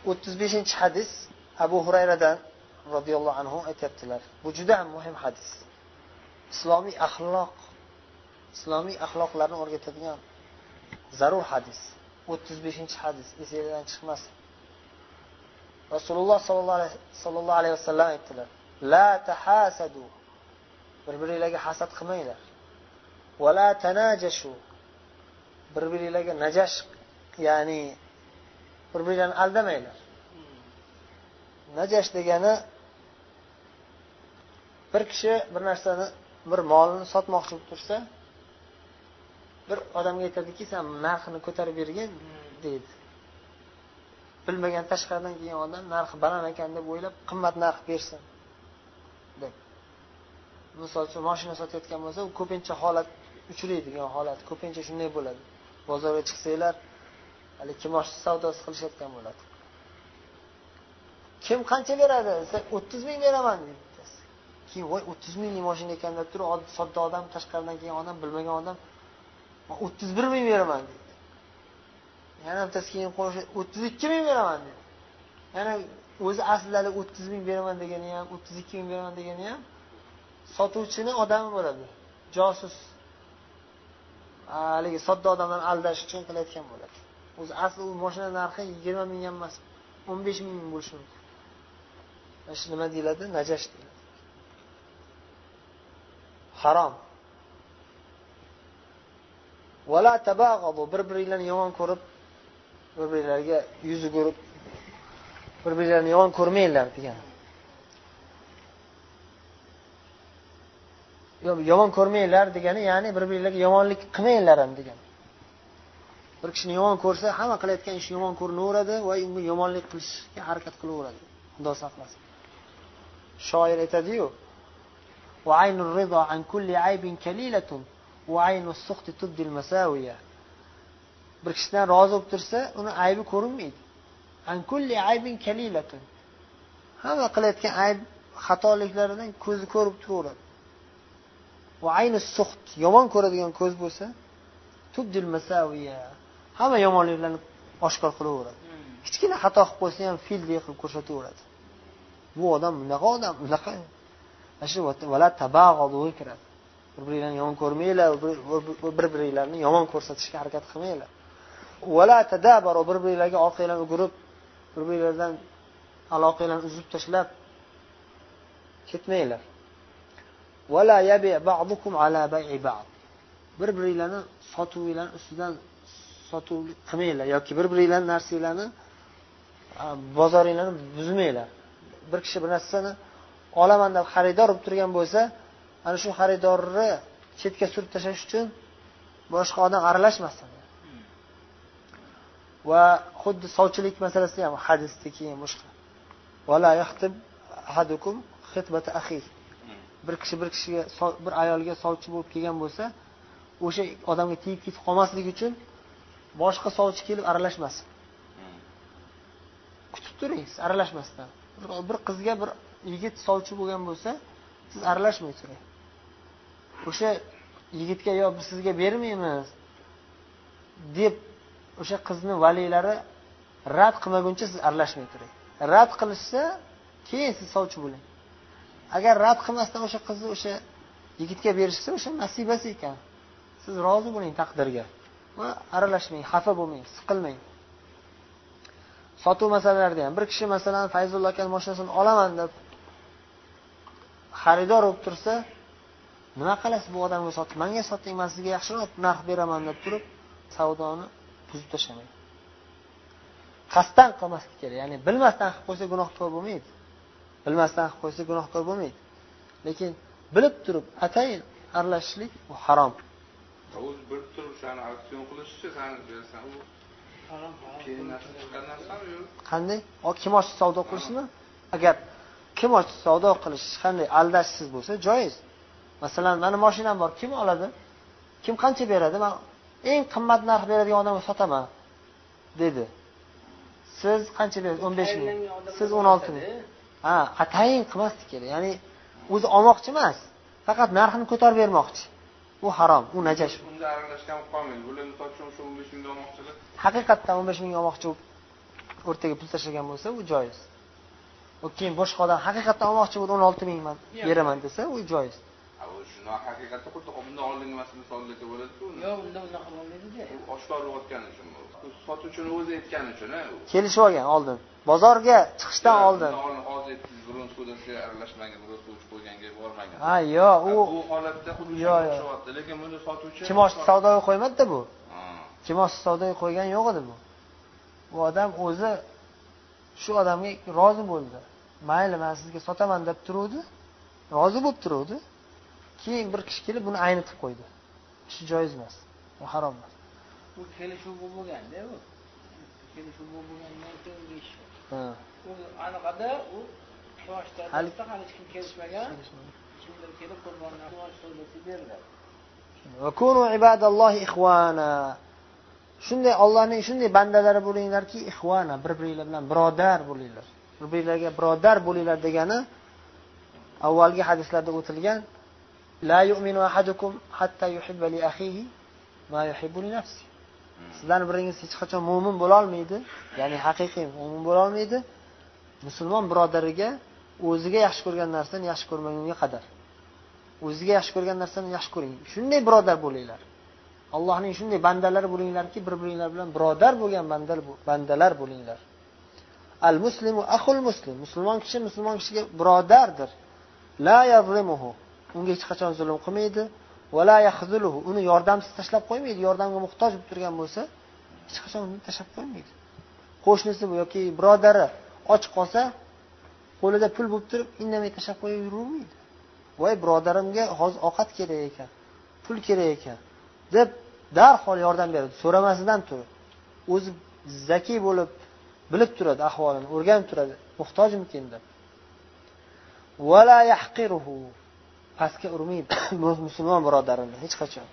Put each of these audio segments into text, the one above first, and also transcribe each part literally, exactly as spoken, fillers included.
o'ttiz beshinchi hadis Abu Hurayradan radhiyallohu anhu aytibdilar. Bu juda ham muhim hadis. Islomiy axloq, islomiy axloqlarni o'rgatadigan zarur hadis. o'ttiz beshinchi hadis esingizdan chiqmasin. Rasululloh sollallohu alayhi vasallam aytdilar: "La tahasadu." Bir-biringizga hasad qilmanglar. "Va la tanajashu." Bir-biringizga najash, ya'ni bir-biringlarni aldamanglar. Najash degani bir kishi bir narsani, bir molni sotmoqchi bo'lib tursa, bir odamga aytadiki, "Sen narxini ko'tarib bergin" deydi. Bilmagan tashqaridan kelgan odam narxi baland ekan deb o'ylab qimmat narx bersin deb. Misol uchun mashina sotayotgan bo'lsa, u ko'pincha holat uchraydigan holat, ko'pincha shunday bo'ladi. Bozorga chiqsanglar, hali kimosh savdosi qilishayotgan bo'ladi. Kim qancha beradi desa, o'ttiz ming beraman deydi. Keyin voy o'ttiz minglik mashina ekan deb turib, sodda odam, tashqaridan kelgan odam, bilmagan odam o'ttiz bir ming beraman deydi. Yana bittasi keyin qo'shib o'ttiz ikki ming beraman deydi. Yana o'zi aslida o'ttiz ming beraman degani ham, o'ttiz ikki ming beraman degani ham sotuvchini odami bo'ladi. Josus. Haligi sodda odamlarni aldash uchun qilayotgan bo'ladi. O'zi asli u mashina narxi yigirma ming ham emas, o'n besh ming bo'lishi mumkin. Mana shu nima deyiladi? Najash deyiladi. Harom. Wala tabaghadu, bir-biringlarni yomon ko'rib, bir-biringlarga yuzi ko'rib, bir-biringlarni yomon ko'rmanglar degan. Yomon ko'rmanglar degani, ya'ni bir-biringlarga yomonlik qilmanglar ham degan. Bir kishini yomon ko'rsa, hamma qilayotgan ishi yomon ko'rinaveradi va unga yomonlik qilishga harakat qilaveradi. Xudo saqlasin. Shoir aytadi-yu: "Va aynur rido an kulli aybin kalilatun va aynus sukhti tubdil masawiya." Bir kishidan rozi bo'lib tursa, uni aybi ko'rinmaydi. An kulli aybin kalilatun. Hamma qilayotgan ayb, xatoliklaridan ko'zi ko'rib turaveradi. Va aynus sukht, yomon ko'radigan ko'z bo'lsa, tubdil masawiya. Hamma yomonliklarni oshkor qilaveradi. Kichkina xato qilib qo'ysa ham fildek qilib ko'rsataveradi. Bu odam bunaqa odam, bunaqa. Ashu wala tabaghadu kiradi. Bir-biringlarni yomon ko'rmanglar, bir-biringlarni yomon ko'rsatishga harakat qilmanglar. Wala tadabaru, bir-biringlarga orqanglarni o'girib, bir-biringlardan aloqalarni uzib tashlab ketmanglar. Wala yabi ba'dukum ala bai'i ba'd. Bir-biringlarni sotuvinglar ustidan sotuv qilmanglar yoki bir-biringlarning narsalarni, bozoringlarni buzmanglar. Bir kishi bir narsani olaman deb xaridor bo'lib turgan bo'lsa, ana shu xaridorni chetga surib tashlash uchun boshqa odam aralashmasin. Va xuddi sovchilik masalasi ham hadisda keyin boshqa. Wala yahtib ahadukum khitbata akhi. Bir kishi bir kishiga, bir ayolga sovchi bo'lib kelgan bo'lsa, o'sha odamga tegib ketib qolmasligi uchun boshqa sovchi kelib aralashmasin. Kutib turing, aralashmasdan. Bir qizga bir yigit sovchi bo'lgan bo'lsa, siz aralashmay turing. O'sha yigitga yo biz sizga bermaymiz deb o'sha qizni valilari rad qilmaguncha siz aralashmay turing. Rad qilishsa, keyin siz sovchi bo'ling. Agar rad qilmasdan o'sha qizni o'sha yigitga berishsa, o'sha nasibasi ekan. Siz rozi bo'ling taqdirga va aralashmang, xafa bo'lmang, siqilmang. Sotuv masalalarida ham bir kishi masalan Fayzulloh aka mashinasini olaman deb xaridor bo'lib tursa, nima qilasiz bu odamga sotib, menga soting, men sizga yaxshiroq narx beraman deb turib, savdoni buzib tashlamang. Qasddan qilmaslik kerak. Ya'ni bilmasdan qilib qo'ysa gunohkor bo'lmaydi. Bilmasdan qilib qo'ysa gunohkor bo'lmaydi. Lekin bilib turib atayin aralashishlik bu harom. O'z bilib turib shani auksion qilishchi, sen bersan u harom. Keyin narsa chiqqan narsami yo'q? Qanday? O kimosh savdo qilishmi? Agar kimosh savdo qilish qanday aldashsiz bo'lsa, joiz. Masalan, meni mashinam bor, kim oladi? Kim qancha beradi? Men eng qimmat narx beradigan odamga sotaman, dedi. Siz qancha berasiz? o'n besh ming. Siz o'n olti ming. Ha, atayin qilmaslik kerak. Ya'ni o'zi olmoqchi emas, faqat narxini ko'tarib bermoqchi. Bu harom, u najash. Unda aralashgan qolmaydi. Bularni sochishim shu o'n besh ming olmoqchilar. Haqiqatdan o'n besh ming olmoqchi bo'lib o'rtaga pul tashlagan bo'lsa, u joiz. U keyin boshqa odam haqiqatan olmoqchi bo'ldi, o'n olti ming man beraman desa, u joiz. Shuni haqiqatda xuddi bundan olinmasini solida bo'ladi-ku. Yo'q, undan unaqa bo'lmaydi-da. U oshkor o'tgani uchun bu. Sotuvchini o'zi aytgani uchun, kelishib olgan oldin. Bozorga chiqishdan oldin. Hozir aytdingiz, burun savdosiga aralashmagan, burun sotuvchi qo'yganga bormagan. Ha, yo'q, u bu holatda xuddi shunday bo'lyapti, lekin bunda sotuvchi kim oshni savdoga qo'ymadida bu. Kim oshni savdoga qo'ygan yo'q edi bu. Bu odam o'zi shu odamga rozi bo'ldi. Mayli, men sizga sotaman deb turuvdi. Rozi bo'lib turuvdi. Keyin bir kishi kelib buni aynitib qo'ydi. Ish joiz emas. Bu harom emas. Bu kelishuv bo'lganda bu. Kelishuv bo'lgandan keyin ish. Ha. U aniqada u quyoshda hali hech kim kelishmagan. Kimdir kelib qurbonlar quyosh savdosi beriladi. Va kunu ibadallohi ikhwana. Shunday Allohning shunday bandalari bo'linglarki, ikhwana, bir-biringlar bilan birodar bo'linglar. Bir-biringlarga birodar bo'linglar degani avvalgi hadislarda o'tilgan la yu'minu ahadukum hatta yuhibba li akhihi ma yuhibbu li nafsihi. Sizlarning biringiz hech qachon mu'min bo'la olmaydi, ya'ni haqiqiy mu'min bo'la olmaydi. Musulmon birodariga o'ziga yaxshi ko'rgan narsani yaxshi ko'rmagunga qadar. O'ziga yaxshi ko'rgan narsani yaxshi ko'ring. Shunday birodar bo'linglar. Allohning shunday bandalari bo'linglarki, bir-biringlar bilan birodar bo'lgan bandal bandalar bo'linglar. Al-muslimu akhul muslim. Musulmon kishi musulmon kishiga birodardir. La yazlimuhu. Unga hech qachon zulm qilmaydi. Va la yakhzuluhu. Uni yordamsiz tashlab qo'ymaydi. Yordamga muhtoj bo'lib turgan bo'lsa, hech qachon uni tashlab qo'ymaydi. Qo'shnisi bu yoki birodari och qolsa, qo'lida pul bo'lib turib, indamay tashlab qo'yib yuravermaydi. Voy, birodarimga hozir ovqat kerak ekan, pul kerak ekan deb darhol yordam beradi, so'ramasidan turib. O'zi zaki bo'lib, bilib turadi ahvolini, o'rganib turadi, muhtojmikin deb. Va la yahqiruhu. Pastga urmaydi musulmon birodarini hech qachon.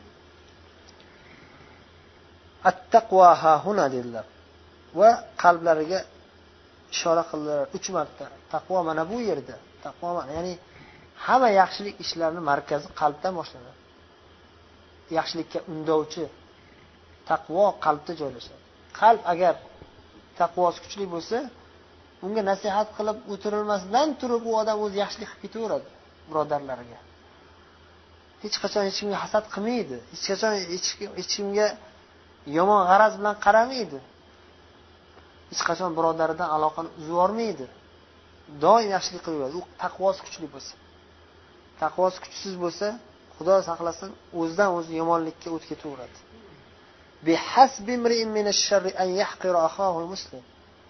At-taqwa ha huna dedilar. Va qalblariga ishora qildilar uch marta. Taqvo mana bu yerda. Taqvo ya'ni hamma yaxshilik ishlarining markazi qalbdan boshlanadi. Yaxshilikka undovchi taqvo qalbda joylashadi. Qalb agar taqvosi kuchli bo'lsa, unga nasihat qilib o'tirilmasdan turib u odam o'zi yaxshilik qilib ketaveradi birodarlariga. Hech qachon hech kimga hasad qilmaydi, hech qachon hech kimga yomon g'araz bilan qaramaydi. Hech qachon birodaridan aloqani uzib yormaydi. Doim yaxshilik qilaveradi. U taqvosi kuchli bo'lsa. Taqvosi kuchsiz bo'lsa, Xudo saqlasin, o'zidan o'zi yomonlikka o'tib ketaveradi. Bi hasbi imri'in min ash-sharri an yahqira akhahu al-muslim.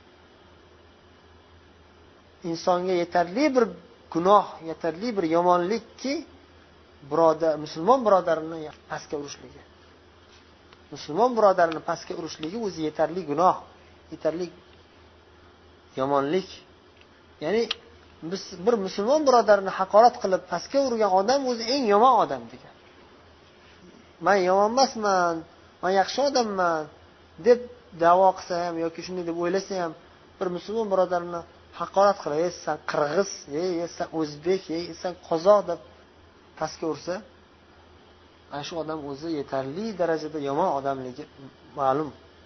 Insonga yetarli bir gunoh, yetarli bir yomonlikki, birodar, musulmon birodarini pastga urishligi. Musulmon birodarini pastga urishligi o'zi yetarli gunoh, yetarli yomonlik. Ya'ni biz bir musulmon birodarini haqorat qilib pastga urgan odam o'zi eng yomon odam degan. Men yomon emasman, men yaxshi odamman deb da'vo qilsa ham yoki shunday deb o'ylasa ham bir musulmon birodarini haqorat qilib, "Ey sen qirg'iz, ey sen o'zbek, ey sen qozoq" deb pastga ursa, ana shu odam o'zi yetarli darajada yomon odamligi ma'lum.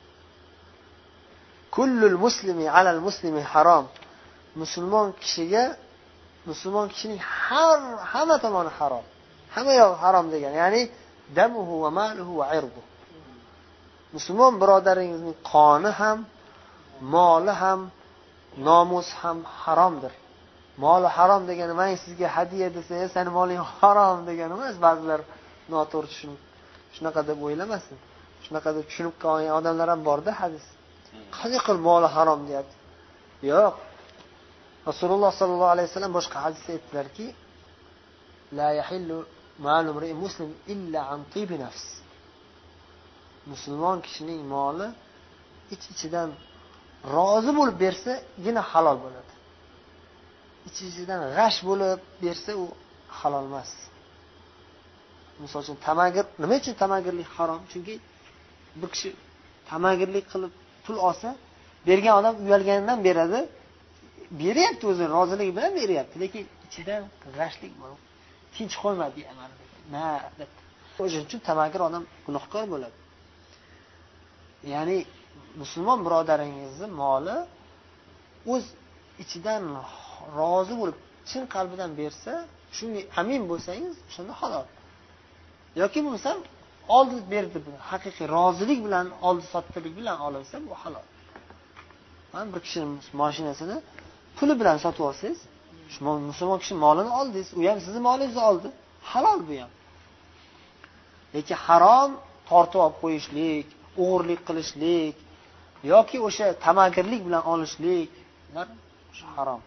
Kullul muslimi alal muslimi harom. Musulmon kishiga musulmon kishining har hamma tomoni harom. Hamma yo'q harom degan, ya'ni damuhu va maluhu va irduhu. Musulmon birodaringizning qoni ham, moli ham, nomus ham haromdir. Moli harom degani men sizga hadiya desa, "Seni moling harom" degani emas. Ba'zilar noto'g'ri tushunib, shunaqa deb o'ylamasin. Shunaqa deb tushunib qolgan odamlar ham bor-da hadis. Qanday qil moli harom deyapti? Yo'q. Rasululloh sallallohu alayhi vasallam boshqa hadisda aytdilarki, "La yahillu malu imri'in muslim illa an tibi nafs." Musulmon kishining moli ich-ichidan rozi bo'lib bersa-gina halol bo'ladi. Ich-ichidan g'ash bo'lib bersa u halol emas. Misol uchun tamagir, nima uchun tamagirlik harom? Chunki bir kishi tamagirlik qilib pul olsa, bergan odam uyalganidan beradi. Beryapti o'zini roziligi bilan beryapti, lekin ichidan g'ashlik bor. Tinch qo'ymadi amal. Na, deb. O'shuning uchun tamagir odam gunohkor bo'ladi. Ya'ni musulmon birodaringizni moli o'z ichidan rozi bo'lib chin qalbidan bersa, shunga amin bo'lsangiz, o'shanda halol. yoki bo'lmasa oldi berdi, haqiqiy rozilik bilan oldi sotdilik bilan olinsa bu halol. Mana bir kishining mashinasini puli bilan sotib olsangiz, musulmon kishi molini oldingiz, u ham sizning molingizni oldi. Halol bu ham. Lekin harom tortib olib qo'yishlik, o'g'irlik qilishlik yoki o'sha tamagirlik bilan olishlik, ular harom.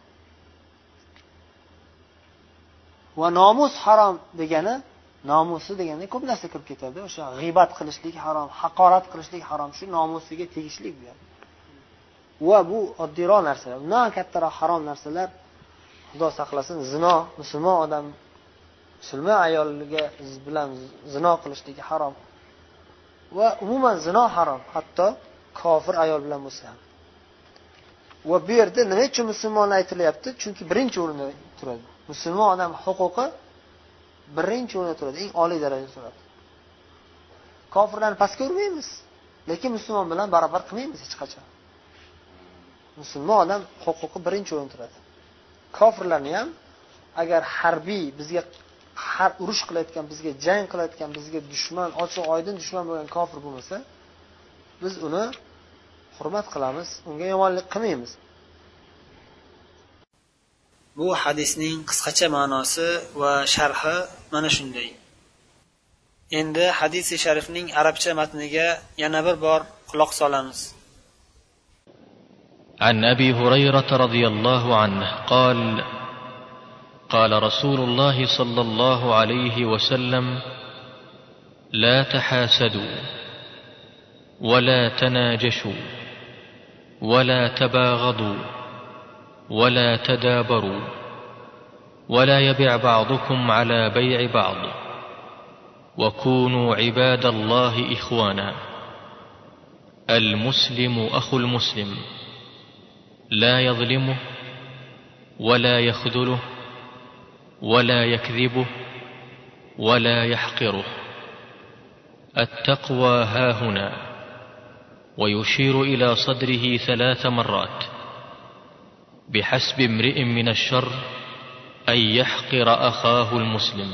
Va nomus harom degani, nomusi degani ko'p narsa kirib ketadi. O'sha g'iybat qilishlik harom, haqorat qilishlik harom, shu nomusiga tegishlik bu. Va bu oddiyroq narsalar. Undan kattaroq harom narsalar, Xudo saqlasin, zino, musulmon odam musulmon ayoliga bilan zino qilishligi harom. Va umuman zino harom, hatto kofir ayol bilan bo'lsa ham. Va bu yerda nima uchun musulmon aytilyapti? Chunki birinchi o'rinda turadi. Musulmon odam huquqi birinchi o'rinda turadi, eng oliy darajada turadi. Kofirlarni pastga urmaymiz, lekin musulmon bilan barobar qilmaymiz hech qachon. Musulmon odam huquqi birinchi o'rinda turadi. Kofirlarni ham agar harbiy bizga har urush qilayotgan, bizga jang qilayotgan, bizga dushman, ochiq oydin dushman bo'lgan kofir bo'lmasa, biz uni hurmat qilamiz, unga yomonlik qilmaymiz. Bu hadisning qisqacha ma'nosi va sharhi mana shunday. Endi hadis-i sharifning arabcha matniga yana bir bor quloq solamiz. عن أبي هريرة رضي الله عنه قال قال رسول الله صلى الله عليه وسلم لا تحاسدوا ولا تناجشوا ولا تباغضوا ولا تدابروا ولا يبع بعضكم على بيع بعض وكونوا عباد الله إخوانا المسلم أخو المسلم لا يظلمه ولا يخذله ولا يكذبه ولا يحقره التقوى هاهنا ويشير إلى صدره ثلاث مرات بحسب امرئ من الشر أن يحقر أخاه المسلم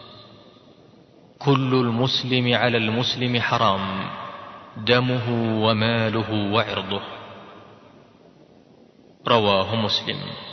كل المسلم على المسلم حرام دمه وماله وعرضه رواه مسلم.